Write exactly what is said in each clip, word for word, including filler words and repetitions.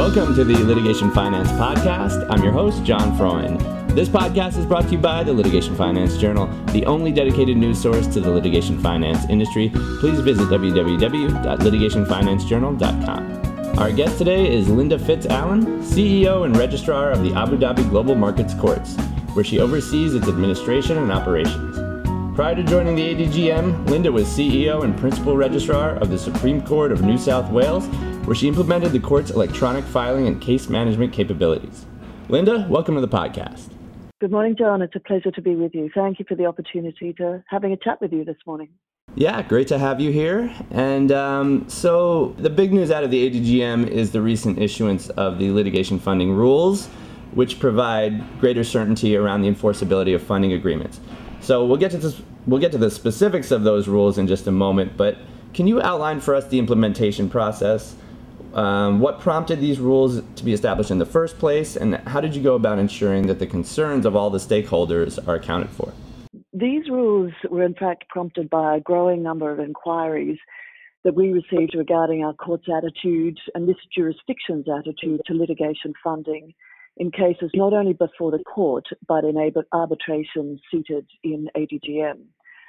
Welcome to the Litigation Finance Podcast. I'm your host, John Freund. This podcast is brought to you by the Litigation Finance Journal, the only dedicated news source to the litigation finance industry. Please visit w w w dot litigation finance journal dot com. Our guest today is Linda Fitz-Allen, C E O and Registrar of the Abu Dhabi Global Markets Courts, where she oversees its administration and operations. Prior to joining the A D G M, Linda was C E O and Principal Registrar of the Supreme Court of New South Wales, where she implemented the court's electronic filing and case management capabilities. Linda, welcome to the podcast. Good morning, John. It's a pleasure to be with you. Thank you for the opportunity to having a chat with you this morning. Yeah, great to have you here. And um, so the big news out of the A D G M is the recent issuance of the litigation funding rules, which provide greater certainty around the enforceability of funding agreements. So we'll get to this, we'll get to the specifics of those rules in just a moment, but can you outline for us the implementation process? Um, what prompted these rules to be established in the first place, and how did you go about ensuring that the concerns of all the stakeholders are accounted for? These rules were in fact prompted by a growing number of inquiries that we received regarding our court's attitude and this jurisdiction's attitude to litigation funding in cases not only before the court, but in arbitration seated in A D G M.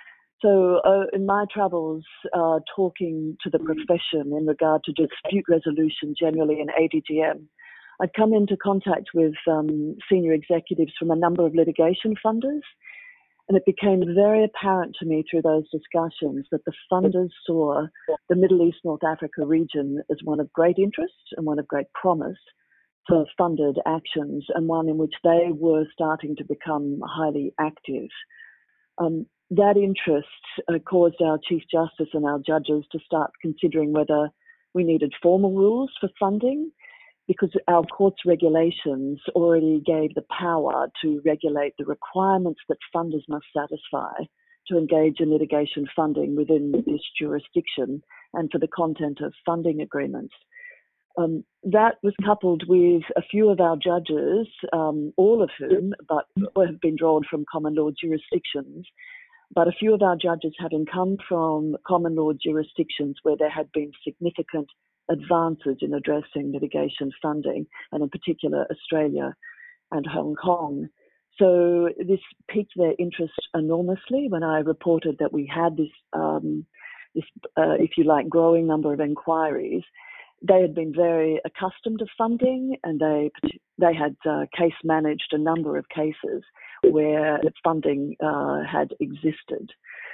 So uh, in my travels, uh, talking to the profession in regard to dispute resolution generally in A D G M, I'd come into contact with um, senior executives from a number of litigation funders, and it became very apparent to me through those discussions that the funders saw the Middle East North Africa region as one of great interest and one of great promise for funded actions, and one in which they were starting to become highly active. Um, that interest uh, caused our Chief Justice and our judges to start considering whether we needed formal rules for funding, because our court's regulations already gave the power to regulate the requirements that funders must satisfy to engage in litigation funding within this jurisdiction and for the content of funding agreements. Um, that was coupled with a few of our judges, um, all of whom but have been drawn from common law jurisdictions, but a few of our judges having come from common law jurisdictions where there had been significant advances in addressing litigation funding, and in particular Australia and Hong Kong. So this piqued their interest enormously when I reported that we had this, um, this uh, if you like, growing number of inquiries. They had been very accustomed to funding, and they they had uh, case managed a number of cases where funding uh, had existed.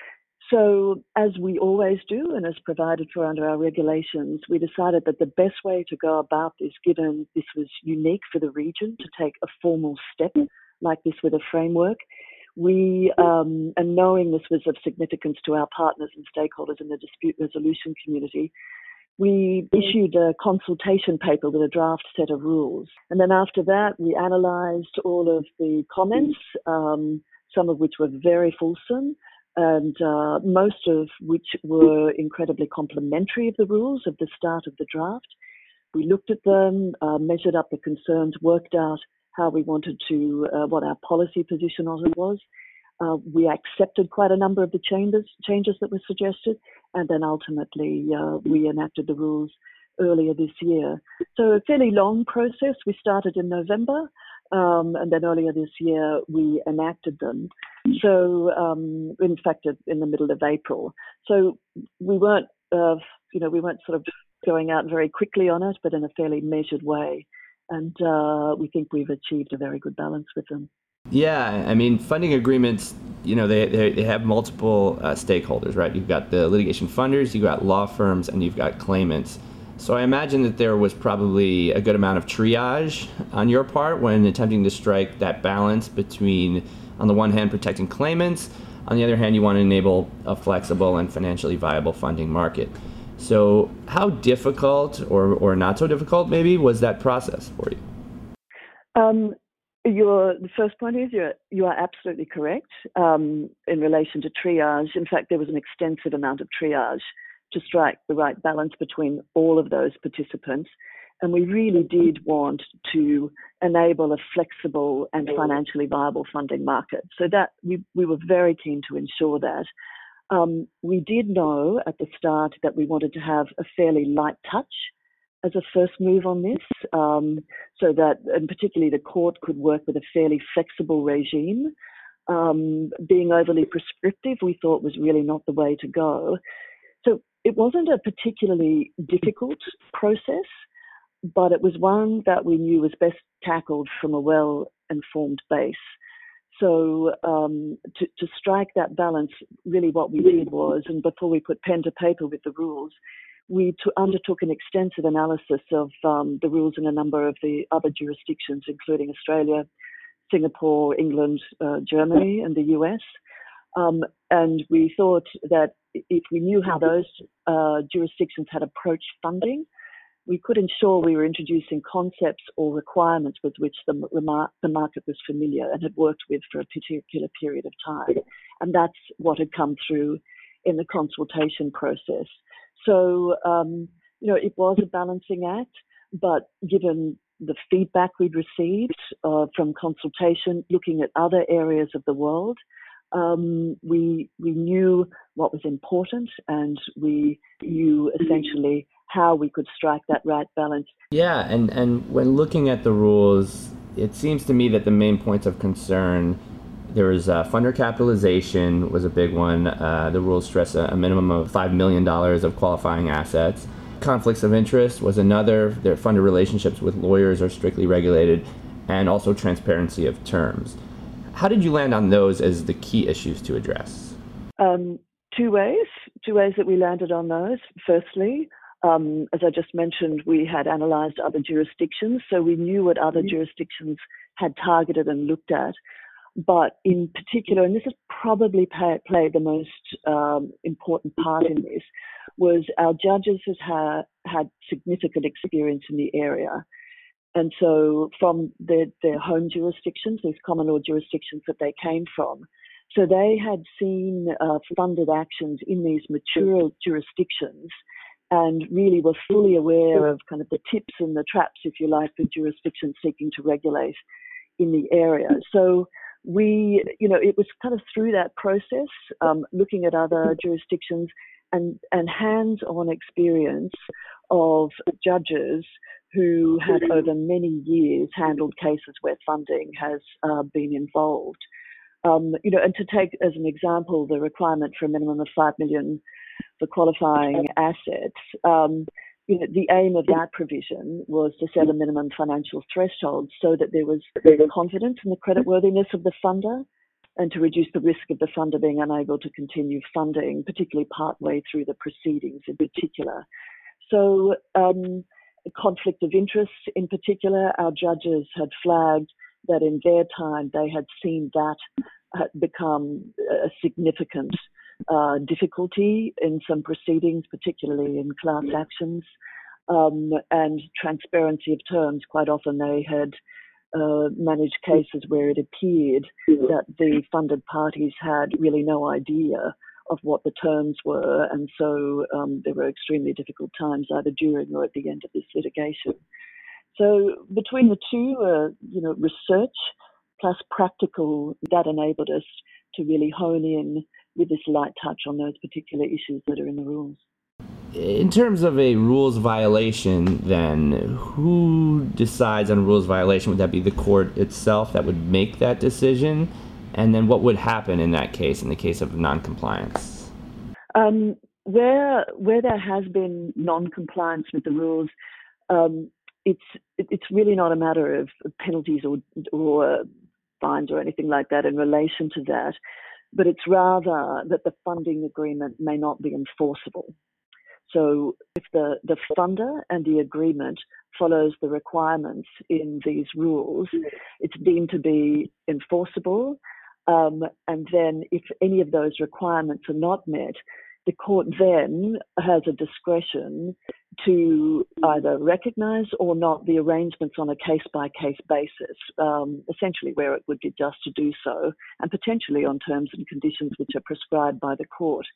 So, as we always do, and as provided for under our regulations, we decided that the best way to go about this, given this was unique for the region, to take a formal step like this with a framework, we, um, and knowing this was of significance to our partners and stakeholders in the dispute resolution community, we issued a consultation paper with a draft set of rules. And then after that, we analysed all of the comments, um, some of which were very fulsome, and uh, most of which were incredibly complimentary of the rules at the start of the draft. We looked at them, uh, measured up the concerns, worked out how we wanted to, uh, what our policy position on it was. Uh, we accepted quite a number of the changes, changes that were suggested, and then ultimately uh, we enacted the rules earlier this year. So a fairly long process. We started in November, um, and then earlier this year we enacted them. So um, in fact, in the middle of April. So we weren't, uh, you know, we weren't sort of going out very quickly on it, but in a fairly measured way. And uh, we think we've achieved a very good balance with them. Yeah, I mean, funding agreements, you know, they they, they have multiple uh, stakeholders, right? You've got the litigation funders, you've got law firms, and you've got claimants. So I imagine that there was probably a good amount of triage on your part when attempting to strike that balance between, on the one hand, protecting claimants, on the other hand, you want to enable a flexible and financially viable funding market. So how difficult, or, or not so difficult maybe, was that process for you? Um, Your the first point is you're, you are absolutely correct um, in relation to triage. In fact, there was an extensive amount of triage to strike the right balance between all of those participants. And we really did want to enable a flexible and financially viable funding market. So that we, we were very keen to ensure that. Um, we did know at the start that we wanted to have a fairly light touch as a first move on this, um, so that, and particularly the court could work with a fairly flexible regime. Um, being overly prescriptive, we thought was really not the way to go. So it wasn't a particularly difficult process, but it was one that we knew was best tackled from a well-informed base. So um, to, to strike that balance, really what we did was, and before we put pen to paper with the rules, we t- undertook an extensive analysis of um, the rules in a number of the other jurisdictions, including Australia, Singapore, England, uh, Germany, and the U S. Um, and we thought that if we knew how those uh, jurisdictions had approached funding, we could ensure we were introducing concepts or requirements with which the, remar- the market was familiar and had worked with for a particular period of time. And that's what had come through in the consultation process. So, um, you know, it was a balancing act, but given the feedback we'd received uh, from consultation, looking at other areas of the world, um, we we knew what was important, and we knew essentially how we could strike that right balance. Yeah, and, and when looking at the rules, it seems to me that the main points of concern, there was uh, funder capitalization was a big one. Uh, the rules stress a, a minimum of five million dollars of qualifying assets. Conflicts of interest was another. Their funder relationships with lawyers are strictly regulated, and also transparency of terms. How did you land on those as the key issues to address? Um, two ways, two ways that we landed on those. Firstly, um, as I just mentioned, we had analysed other jurisdictions, so we knew what other jurisdictions had targeted and looked at. But in particular, and this has probably pay, played the most um, important part in this, was our judges has ha- had significant experience in the area. And so from their, their home jurisdictions, these common law jurisdictions that they came from, so they had seen uh, funded actions in these mature jurisdictions and really were fully aware of kind of the tips and the traps, if you like, for jurisdictions seeking to regulate in the area. So we, you know, it was kind of through that process, um, looking at other jurisdictions and, and hands-on experience of judges who have over many years handled cases where funding has uh, been involved. Um, you know, and to take as an example the requirement for a minimum of five million for qualifying assets, um, you know, the aim of that provision was to set a minimum financial threshold so that there was confidence in the creditworthiness of the funder and to reduce the risk of the funder being unable to continue funding, particularly partway through the proceedings in particular. So, um, conflict of interest in particular, our judges had flagged that in their time they had seen that had become a significant uh, difficulty in some proceedings, particularly in class actions, um, and transparency of terms. Quite often they had uh, managed cases where it appeared that the funded parties had really no idea of what the terms were, and so um, there were extremely difficult times either during or at the end of this litigation. So between the two, uh, you know, research plus practical, that enabled us to really hone in with this light touch on those particular issues that are in the rules. In terms of a rules violation, then, who decides on a rules violation? Would that be the court itself that would make that decision? And then what would happen in that case, in the case of noncompliance? Um, where where there has been noncompliance with the rules, um, it's it's really not a matter of penalties or or fines or anything like that in relation to that, but it's rather that the funding agreement may not be enforceable. So if the, the funder and the agreement follows the requirements in these rules, it's deemed to be enforceable. Um, and then if any of those requirements are not met, the court then has a discretion to either recognise or not the arrangements on a case-by-case basis, um, essentially where it would be just to do so, and potentially on terms and conditions which are prescribed by the court.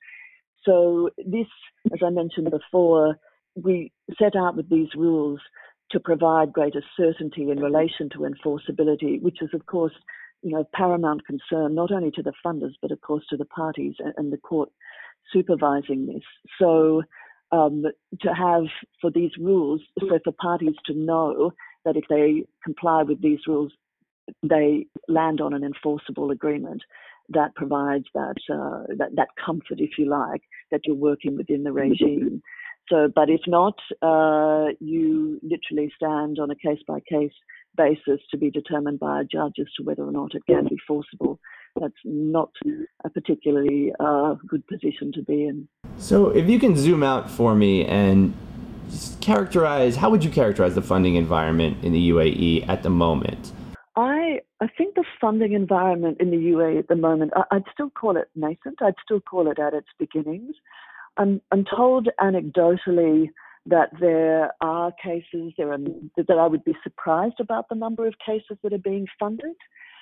So this, as I mentioned before, we set out with these rules to provide greater certainty in relation to enforceability, which is, of course, you know, paramount concern, not only to the funders, but of course to the parties and the court supervising this. So um, to have for these rules, so for parties to know that if they comply with these rules, they land on an enforceable agreement that provides that, uh, that that comfort, if you like, that you're working within the regime. So, but if not, uh, you literally stand on a case-by-case basis to be determined by a judge as to whether or not it can be forcible. That's not a particularly uh, good position to be in. So if you can zoom out for me and just characterize, how would you characterize the funding environment in the U A E at the moment? I I think the funding environment in the U A E at the moment, I, I'd still call it nascent. I'd still call it at its beginnings. I'm, I'm told anecdotally that there are cases, there are, that I would be surprised about the number of cases that are being funded,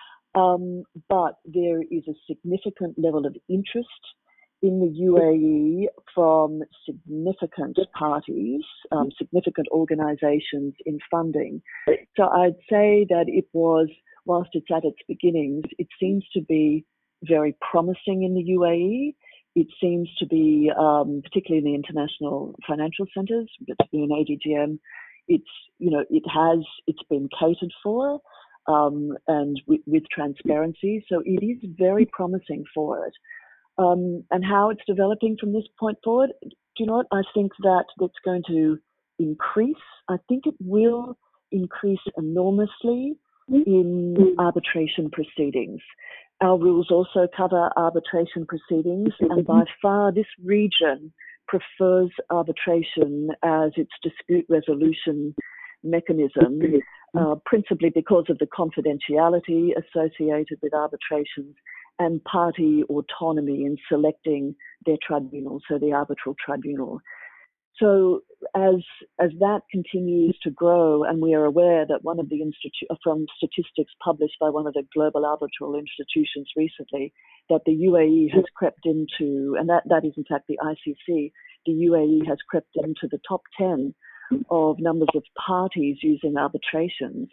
um, but there is a significant level of interest in the U A E from significant parties, um, significant organisations in funding. So I'd say that it was, whilst it's at its beginnings, it seems to be very promising in the U A E. It seems to be, um, particularly in the international financial centres, particularly in A D G M, it's, you know, it has, it's been catered for um, and with, with transparency. So it is very promising for it. Um, and how it's developing from this point forward, do you know what? I think that it's going to increase. I think it will increase enormously in arbitration proceedings. Our rules also cover arbitration proceedings, and by far this region prefers arbitration as its dispute resolution mechanism, uh, principally because of the confidentiality associated with arbitrations and party autonomy in selecting their tribunal, so the arbitral tribunal. So as as that continues to grow, and we are aware that one of the institu- from statistics published by one of the global arbitral institutions recently, that the U A E has crept into, and that, that is in fact the I C C, the U A E has crept into the top ten of numbers of parties using arbitrations.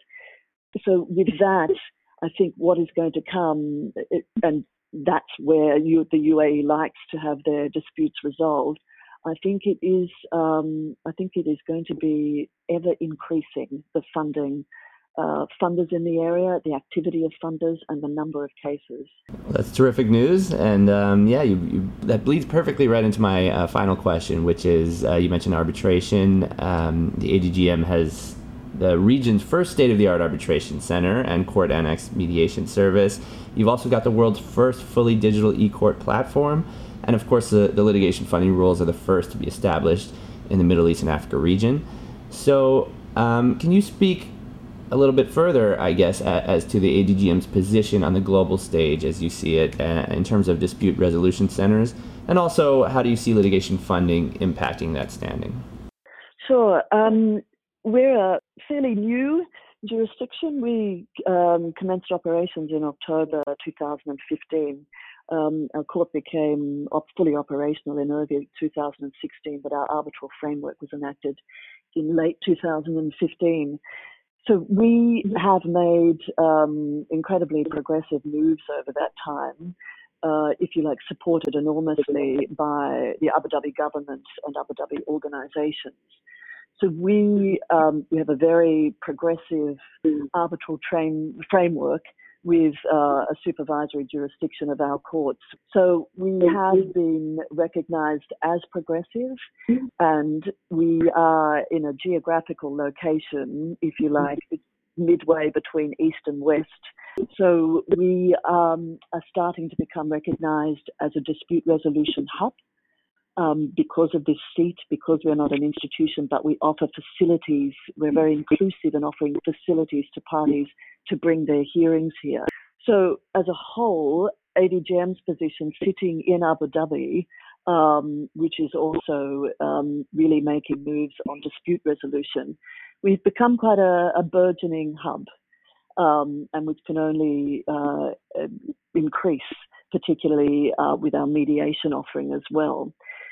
So with that, I think what is going to come, it, and that's where you, the U A E likes to have their disputes resolved, I think it is. Um, I think it is going to be ever increasing the funding, uh, funders in the area, the activity of funders, and the number of cases. Well, that's terrific news, and um, yeah, you, you, that bleeds perfectly right into my uh, final question, which is uh, you mentioned arbitration. Um, the A D G M has the region's first state-of-the-art arbitration center and court annex mediation service. You've also got the world's first fully digital e-court platform. And of course, the, the litigation funding rules are the first to be established in the Middle East and Africa region. So um, can you speak a little bit further, I guess, as, as to the A D G M's position on the global stage as you see it uh, in terms of dispute resolution centers? And also, how do you see litigation funding impacting that standing? Sure. Um, we're a fairly new jurisdiction. We um, commenced operations in October two thousand fifteen. Um, our court became op- fully operational in early two thousand sixteen, but our arbitral framework was enacted in late two thousand fifteen. So we have made um, incredibly progressive moves over that time, uh, if you like, supported enormously by the Abu Dhabi government and Abu Dhabi organizations. So we um, we have a very progressive arbitral train framework with uh, a supervisory jurisdiction of our courts. So we have been recognized as progressive, and we are in a geographical location, if you like, midway between East and West. So we um, are starting to become recognized as a dispute resolution hub. Um, because of this seat, because we're not an institution, but we offer facilities. We're very inclusive in offering facilities to parties to bring their hearings here. So as a whole, A D G M's position sitting in Abu Dhabi, um, which is also um, really making moves on dispute resolution, we've become quite a, a burgeoning hub, um, and which can only uh, increase, particularly uh, with our mediation offering as well.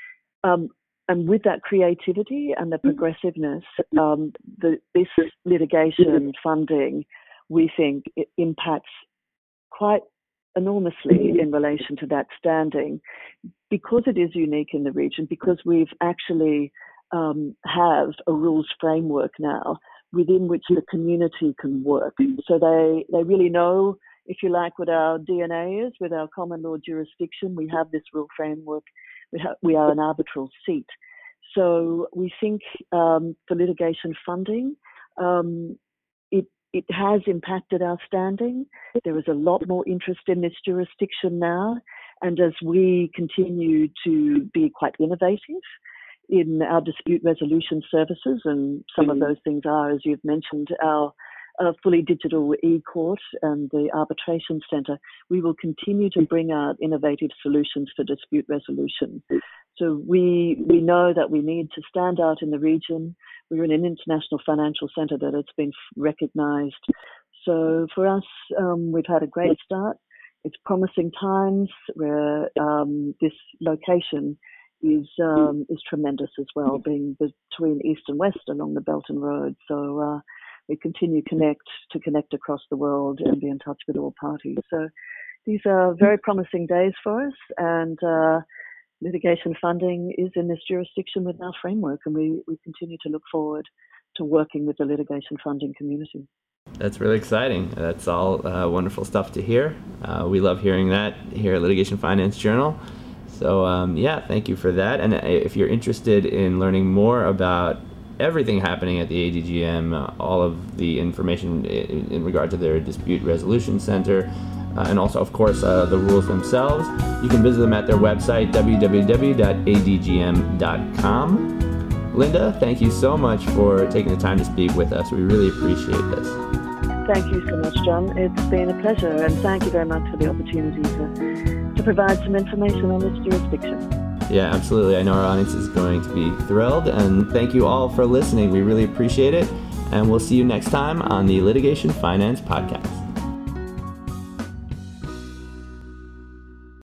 Um, and with that creativity and the progressiveness, um, the, this litigation funding, we think, it impacts quite enormously in relation to that standing, because it is unique in the region, because we've actually um, have a rules framework now within which the community can work. So they, they really know, if you like, what our D N A is with our common law jurisdiction. We have this rule framework. We, ha- we are an arbitral seat. So we think um, for litigation funding, um, it, it has impacted our standing. There is a lot more interest in this jurisdiction now. And as we continue to be quite innovative in our dispute resolution services, and some of those things are, as you've mentioned, our uh, fully digital e-court and the arbitration centre, we will continue to bring out innovative solutions for dispute resolution. So we we know that we need to stand out in the region. We're in an international financial centre that has been recognised. So for us, um, we've had a great start. It's promising times where um, this location is um, is tremendous as well, being between east and west along the Belt and Road. So uh, we continue connect to connect across the world and be in touch with all parties. So these are very promising days for us, and uh, litigation funding is in this jurisdiction with our framework, and we, we continue to look forward to working with the litigation funding community. That's really exciting. That's all uh, wonderful stuff to hear. Uh, we love hearing that here at Litigation Finance Journal. So um, yeah, thank you for that. And if you're interested in learning more about everything happening at the A D G M, uh, all of the information in, in regard to their dispute resolution center, uh, and also, of course, uh, the rules themselves, you can visit them at their website, w w w dot a d g m dot com. Linda, thank you so much for taking the time to speak with us. We really appreciate this. Thank you so much, John. It's been a pleasure, and thank you very much for the opportunity to, to provide some information on this jurisdiction. Yeah, absolutely. I know our audience is going to be thrilled, and thank you all for listening. We really appreciate it, and we'll see you next time on the Litigation Finance Podcast.